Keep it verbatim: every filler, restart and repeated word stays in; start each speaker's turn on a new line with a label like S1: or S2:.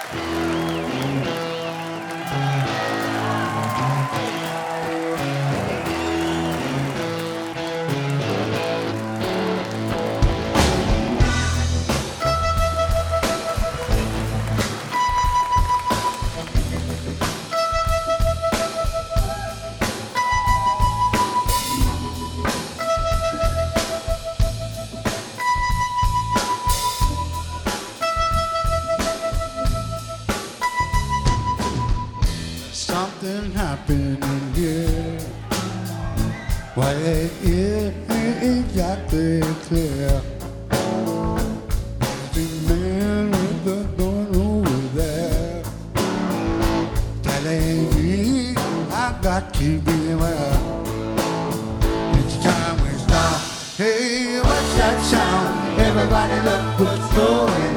S1: Something happening here. What it is ain't exactly clear. The man with the gun over there telling me I got to beware. It's time we stop. Hey, what's that sound? Everybody look what's going